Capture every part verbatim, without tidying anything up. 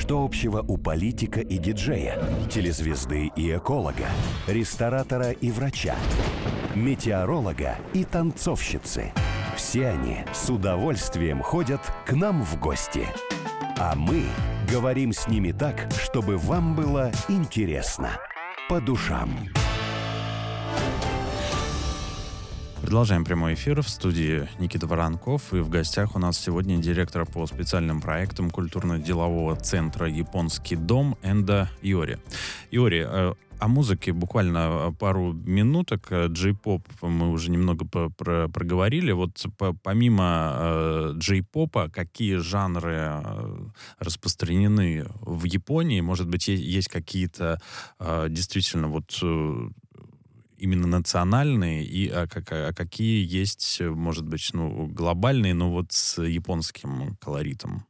Что общего у политика и диджея, телезвезды и эколога, ресторатора и врача, метеоролога и танцовщицы? Все они с удовольствием ходят к нам в гости. А мы говорим с ними так, чтобы вам было интересно. По душам. Продолжаем прямой эфир. В студии Никита Воронков. И в гостях у нас сегодня директор по специальным проектам культурно-делового центра «Японский дом» Энда Иори. Иори, о музыке буквально пару минуток. Джей-поп мы уже немного про- проговорили. Вот по- помимо э, джей-попа, какие жанры э, распространены в Японии? Может быть, есть, есть какие-то э, действительно вот... Э, именно национальные, и а, как, а какие есть, может быть, ну, глобальные, но вот с японским колоритом?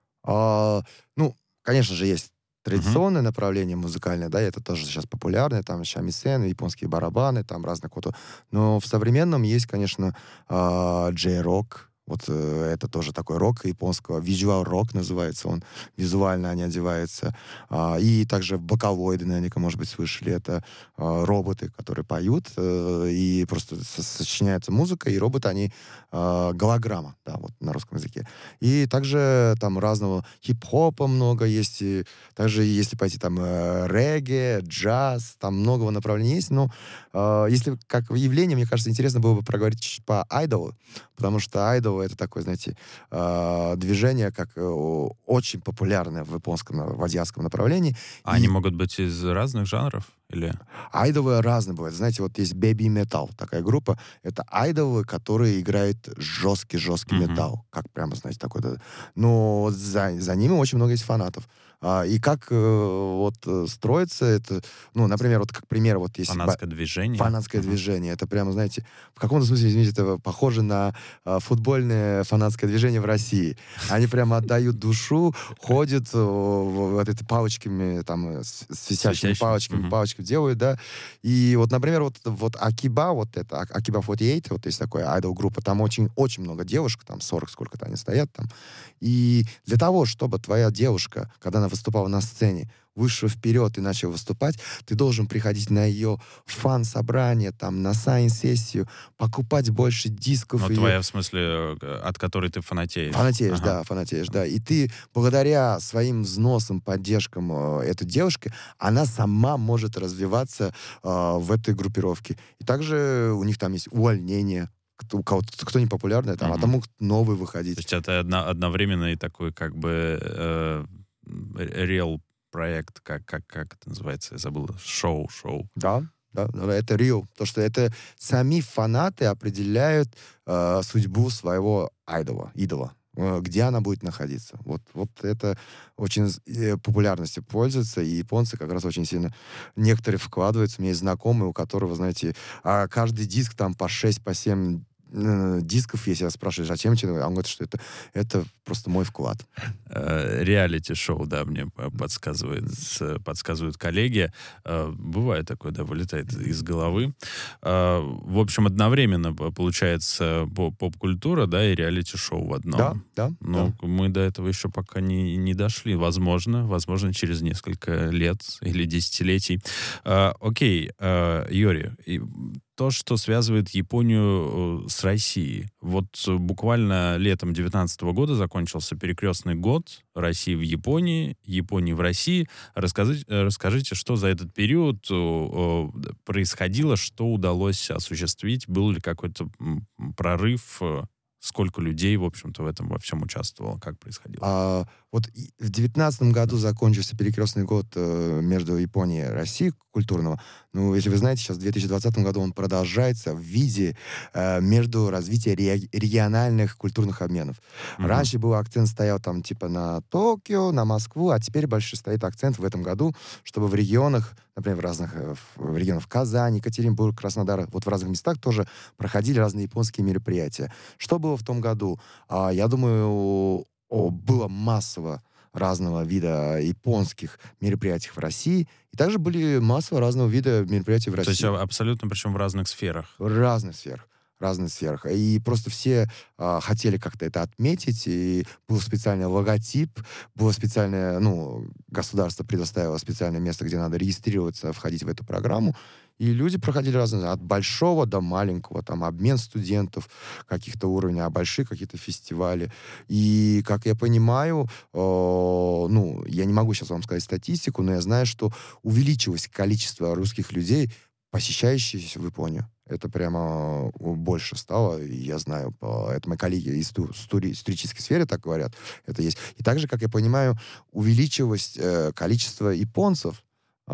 А, ну, конечно же, есть традиционное uh-huh. направление музыкальное, да, это тоже сейчас популярное, там шамисен, японские барабаны, там разные кото. Но в современном есть, конечно, а, джей-рок. Вот э, это тоже такой рок японского, визуал-рок называется он, визуально они одеваются. А, и также вокалоиды, наверняка, может быть, слышали, это а, роботы, которые поют, э, и просто со- сочиняется музыка, и роботы, они а, голограмма, да, вот на русском языке. И также там разного хип-хопа много есть, и также если пойти там э, регги, джаз, там многого направлений есть, но э, если как явление, мне кажется, интересно было бы проговорить чуть по айдолу, потому что айдол это такое, знаете, э, движение, как э, очень популярное в японском, в азиатском направлении. А и они могут быть из разных жанров? Или... Айдолы разные бывают. Знаете, вот есть Baby Metal, такая группа. Это айдолы, которые играют жесткий-жесткий Мгм. металл. Как прямо, знаете, такой. Да. Но за, за ними очень много есть фанатов. А, и как э, вот э, строится это... Ну, например, вот как пример, вот есть... Фанатское движение? Фанатское Мгм. движение. Это прямо, знаете, в каком-то смысле, извините, это похоже на а, футбольное фанатское движение в России. Они прямо отдают душу, ходят э, вот эти палочками, там, э, с, с висящими Светящими? палочками, Мгм. палочками делают, да. И вот, например, вот, вот Акиба, вот это, А- Акиба сорок восемь, вот есть такая айдол-группа, там очень, очень много девушек, там сорок сколько-то они стоят там. И для того, чтобы твоя девушка, когда она выступала на сцене, вышла вперед и начала выступать, ты должен приходить на ее фан-собрание, там, на сайн-сессию, покупать больше дисков. Ну, ее. твоя, в смысле, э, от которой ты фанатеешь? Фанатеешь, Ага. да, фанатеешь, да. И ты, благодаря своим взносам, поддержкам э, этой девушки, она сама может развиваться э, в этой группировке. И также у них там есть увольнение. Кто, у кого-то, кто не популярный, там, а Мгм. там могут новые То выходить. есть это одно- одновременно и такой, как бы, э, реал проект, как, как, как это называется, я забыл, шоу, шоу. Да, да, да, это real. То, что это сами фанаты определяют э, судьбу своего айдола, идола, э, где она будет находиться. Вот, вот это очень э, популярностью пользуется, и японцы как раз очень сильно некоторые вкладываются. У меня есть знакомый, у которого, знаете, а каждый диск там по шесть, по семь э, дисков есть. Я спрашиваю, зачем тебе? А он говорит, что это, это просто мой вклад. Э, реалити-шоу, да, мне п- подсказывает, с- подсказывают коллеги. Э, Бывает такое, да, вылетает из головы. Э, В общем, одновременно п- получается по- поп-культура, да, и реалити-шоу в Да, одном. да, Ну, да. мы до этого еще пока не, не дошли. Возможно, возможно, через несколько лет или десятилетий. Э, Окей, э, Юрий, и то, что связывает Японию э, с Россией. Вот э, буквально летом девятнадцатого года закончился перекрестный год России в Японии, Японии в России. Расскажите, э, расскажите, что за этот период э, э, происходило, что удалось осуществить, был ли какой-то м, прорыв, э, сколько людей, в общем-то, в этом во всем участвовало, как происходило? А, вот и в девятнадцатом году закончился перекрестный год э, между Японией и Россией культурного. Ну, если вы знаете, сейчас в две тысячи двадцатом году он продолжается в виде э, между развития ре- региональных культурных обменов. Мгм. Раньше был акцент стоял там типа на Токио, на Москву, а теперь больше стоит акцент в этом году, чтобы в регионах, например, в разных э, в, в регионах Казань, Екатеринбург, Краснодар, вот в разных местах тоже проходили разные японские мероприятия. Что было в том году? А, я думаю, о, было массово разного вида японских мероприятий в России, и также были массово разного вида мероприятий в То есть России. а- абсолютно, причем в разных сферах. В разных сферах. разных сферах. И просто все а, хотели как-то это отметить, и был специальный логотип, было специальное, ну, государство предоставило специальное место, где надо регистрироваться, входить в эту программу. И люди проходили разные, от большого до маленького, там, обмен студентов каких-то уровней, а большие какие-то фестивали. И, как я понимаю, э, ну, я не могу сейчас вам сказать статистику, но я знаю, что увеличилось количество русских людей, посещающихся в Японию. Это прямо больше стало, и я знаю, по, это мои коллеги из ту- стури- исторической сферы так говорят, это есть. И также, как я понимаю, увеличилось э, количество японцев,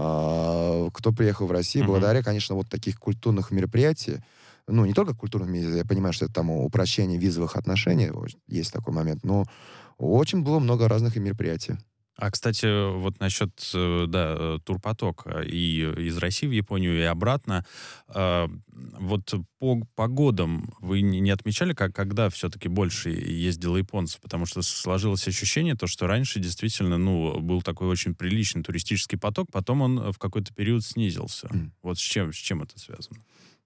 а, кто приехал в Россию, Мгм. благодаря, конечно, вот таких культурных мероприятий. Ну, не только культурных мероприятий, я понимаю, что это там упрощение визовых отношений, вот, есть такой момент, но очень было много разных и мероприятий. А, кстати, вот насчет, э, да, э, турпотока и из России в Японию и обратно. э, Вот по, по годам вы не, не отмечали, как, когда все-таки больше ездило японцев? Потому что сложилось ощущение, то, что раньше действительно, ну, был такой очень приличный туристический поток, потом он в какой-то период снизился. М. Вот с чем, с чем это связано?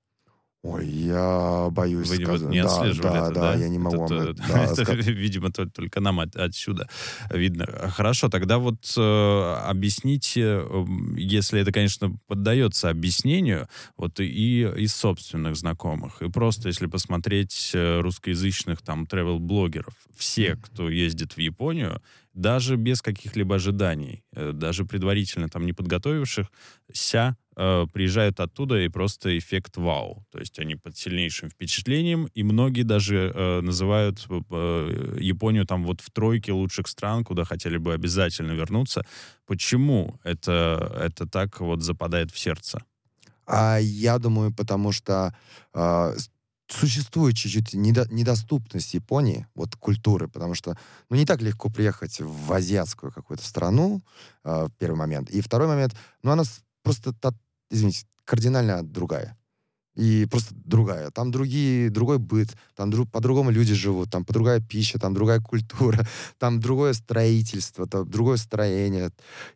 Ой, я боюсь Вы вот сказать. не Да, отслеживали да, это, да, да? я не могу вам Это, это- да, это, ска- видимо, то- только нам от- отсюда видно. Хорошо, тогда вот э, объясните, эм, если это, конечно, поддается объяснению, вот и из собственных знакомых, и просто если посмотреть э, русскоязычных там travel-блогеров, все, кто ездит в Японию, даже без каких-либо ожиданий, э, даже предварительно там не подготовившихся, э, приезжают оттуда, и просто эффект вау. То есть они под сильнейшим впечатлением, и многие даже э, называют э, Японию там вот в тройке лучших стран, куда хотели бы обязательно вернуться. Почему это, это так вот западает в сердце? А я думаю, потому что а, с- существует чуть-чуть недо- недоступность Японии, вот культуры, потому что, ну, не так легко приехать в азиатскую какую-то страну, а, в первый момент. И второй момент, ну, она с- просто, та- извините, кардинально другая. И просто другая. Там другие, другой быт, там дру- по-другому люди живут, там по другая пища, там другая культура, там другое строительство, там другое строение.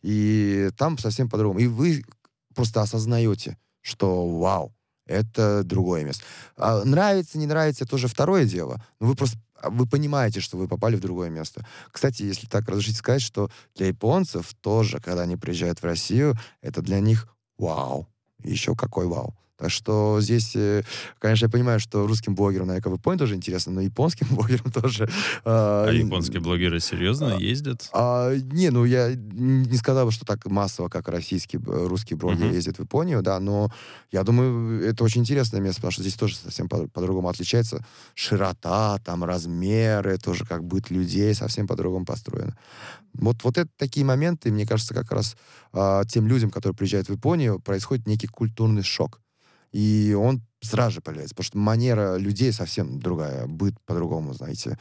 И там совсем по-другому. И вы просто осознаете, что вау, это другое место. А нравится, не нравится, это уже второе дело. Но вы просто а, вы понимаете, что вы попали в другое место. Кстати, если так разрешите сказать, что для японцев тоже, когда они приезжают в Россию, это для них вау. Еще какой вау. Так что здесь, э, конечно, я понимаю, что русским блогерам, наверное, в Японии тоже интересно, но японским блогерам тоже... А а, японские блогеры серьезно а, ездят? а, не, ну я не сказал бы, что так массово, как российские, б- русские блогеры Мгм. ездят в Японию, да, но я думаю, это очень интересное место, потому что здесь тоже совсем по- по-другому отличается. Широта, там, размеры, тоже как быт людей совсем по-другому построено. Вот, вот это такие моменты, мне кажется, как раз а, тем людям, которые приезжают в Японию, происходит некий культурный шок. И он сразу же появляется, потому что манера людей совсем другая, быт по-другому, знаете.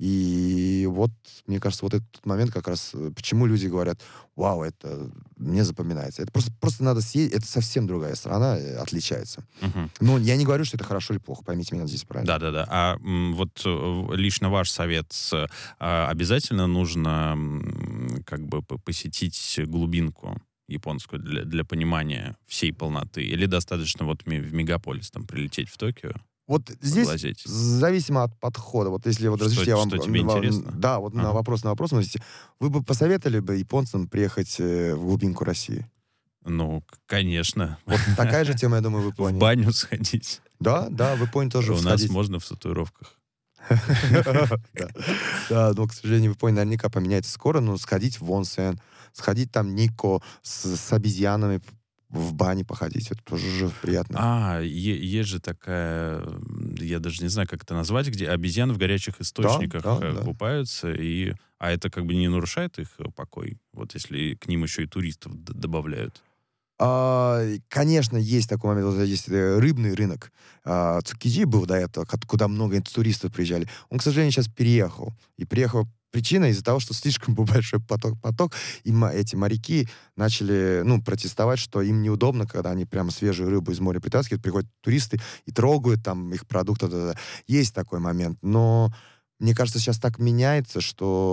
И вот, мне кажется, вот этот момент как раз, э, почему люди говорят, вау, это мне запоминается. Это просто, просто надо съездить, это совсем другая страна, э, отличается. Мгм. Но я не говорю, что это хорошо или плохо, поймите меня здесь правильно. Да-да-да. А м, вот э, лично ваш совет, с- а, обязательно нужно м, как бы п- посетить глубинку японскую для, для понимания всей полноты? Или достаточно вот ми- в мегаполис там прилететь в Токио, Вот здесь поглазеть? зависимо от подхода. Вот если вот Что- разрешите, я вам... что тебе вам- интересно? Да, вот на Ага. вопрос на вопрос, можете- вы бы посоветовали бы японцам приехать э, в глубинку России? Ну, к- конечно. Вот такая же тема, я думаю, в В Японии. баню сходить. Да, да, в Японии тоже У нас сходить. можно в татуировках. Да. Да, но, к сожалению, в Японии наверняка поменяется скоро, но сходить в онсен, сходить там Никко с, с обезьянами в бане походить, это тоже же приятно. А, е- есть же такая, м, я даже не знаю, как это назвать, где обезьяны в горячих источниках да, э, да. купаются, и... а это как бы не нарушает их э, покой? Вот если к ним еще и туристов д- добавляют. А, конечно, есть такой момент, вот есть э, рыбный рынок. А, Цукиджи был до этого, ко- куда много туристов приезжали. Он, к сожалению, сейчас переехал. И приехал причина из-за того, что слишком был большой поток, поток и ма- эти моряки начали, ну, протестовать, что им неудобно, когда они прямо свежую рыбу из моря притаскивают, приходят туристы и трогают там их продукты. Да-да-да. Есть такой момент, но мне кажется, сейчас так меняется, что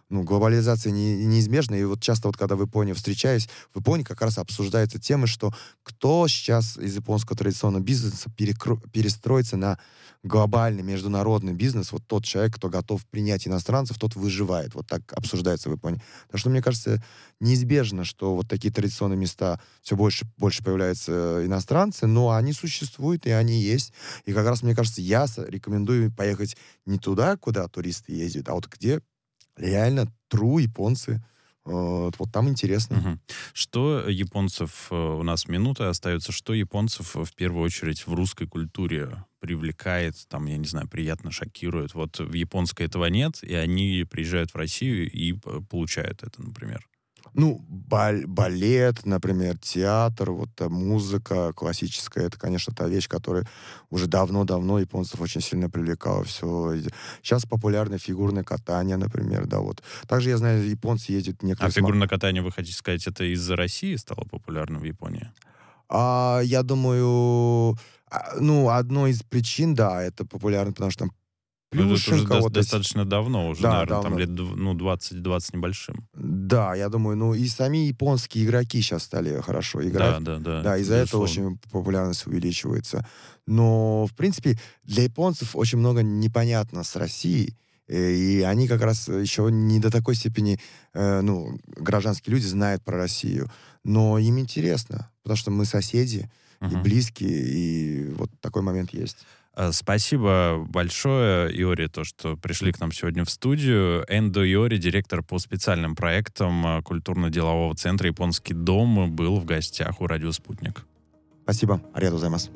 ну, глобализация не, неизбежна, и вот часто вот когда в Японии встречаюсь, в Японии как раз обсуждаются темы, что кто сейчас из японского традиционного бизнеса перекро... перестроится на глобальный международный бизнес, вот тот человек, кто готов принять иностранцев, тот выживает. Вот так обсуждается в Японии. Так что, мне кажется, неизбежно, что вот такие традиционные места все больше больше появляются иностранцы, но они существуют, и они есть. И как раз, мне кажется, я рекомендую поехать не туда, куда туристы ездят, а вот где реально true японцы. Вот, вот там интересно. Угу. Что японцев, у нас минута остается, что японцев в первую очередь в русской культуре привлекает, там, я не знаю, приятно шокирует? Вот в японской этого нет, и они приезжают в Россию и получают это, например. Ну, баль, балет, например, театр, вот э, музыка классическая, это, конечно, та вещь, которая уже давно-давно японцев очень сильно привлекала. Все. Сейчас популярно фигурное катание, например, да, вот. Также, я знаю, японцы ездят некоторые... А фигурное катание, вы хотите сказать, это из-за России стало популярным в Японии? А, я думаю, а, ну, одной из причин, да, это популярно, потому что там Ну, это уже до- вот достаточно эти... давно уже, да, наверное, давно. там лет ну, двадцать-двадцать небольшим. Да, я думаю, ну и сами японские игроки сейчас стали хорошо играть. Да, да, да. Да, из-за этого очень популярность увеличивается. Но, в принципе, для японцев очень много непонятно с Россией. И они как раз еще не до такой степени, э, ну, гражданские люди знают про Россию. Но им интересно, потому что мы соседи uh-huh. и близкие, и вот такой момент есть. Спасибо большое, Иори, то, что пришли к нам сегодня в студию. Эндо Иори, директор по специальным проектам культурно-делового центра «Японский дом», был в гостях у «Радио Спутник». Спасибо. Аригато гозаимасу.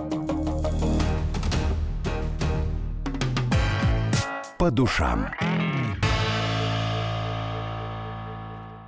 По душам.